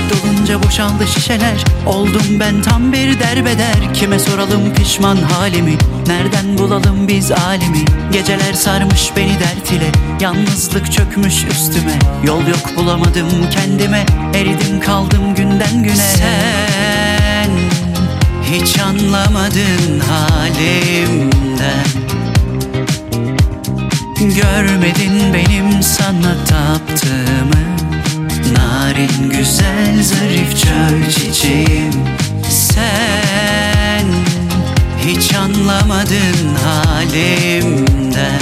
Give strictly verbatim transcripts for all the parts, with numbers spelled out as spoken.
dolunca boşaldı şişeler. Oldum ben tam bir derbeder. Kime soralım pişman halimi? Nereden bulalım biz alemi? Geceler sarmış beni dert ile. Yalnızlık çökmüş üstüme. Yol yok bulamadım kendime. Eridim kaldım günden güne. Sen hiç anlamadın halimden. Görmedin benim sana taptığımı. Narin güzel zarif çöl çiçeğim. Sen hiç anlamadın halimden.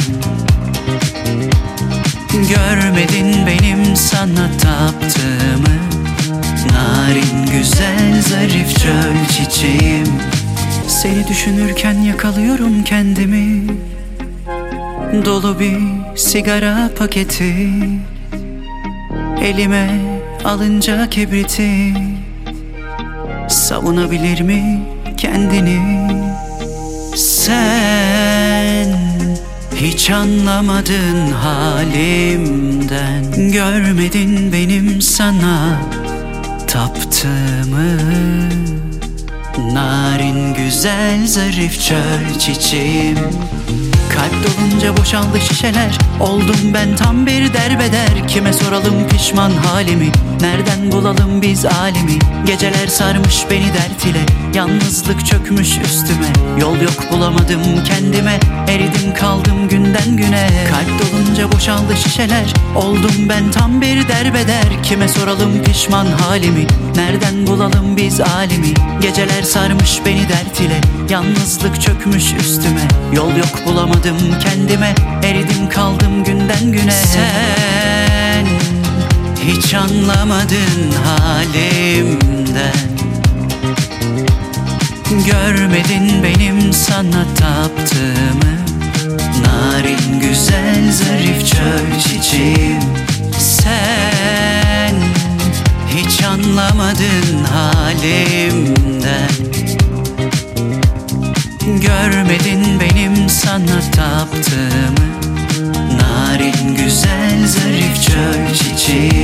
Görmedin benim sana taptığımı. Narin güzel zarif çöl çiçeğim. Seni düşünürken yakalıyorum kendimi. Dolu bir sigara paketi. Elime alınca kibriti. Savunabilir mi kendini? Sen hiç anlamadın halimden. Görmedin benim sana taptığımı. Narin güzel zarif çöl çiçeğim. Kalp dolunca boşaldı şişeler. Oldum ben tam bir derbeder. Kime soralım pişman halimi? Nereden bulalım biz alemi? Geceler sarmış beni dert ile. Yalnızlık çökmüş üstüme. Yol yok bulamadım kendime. Eridim kaldım günden güne. Kalp dolunca boşaldı şişeler. Oldum ben tam bir derbeder. Kime soralım pişman halimi? Nereden bulalım biz alemi? Geceler sarmış beni dert ile. Yalnızlık çökmüş üstüme. Yol yok bulamadım kendime. Eridim kaldım günden güne. Sen hiç anlamadın halimden. Görmedin benim sana taptığımı. Narin güzel zarif çöl çiçeğim. Sen hiç anlamadın halimden. Görmedin benim sana taptığımı. Narin güzel zarif çöl çiçeğim.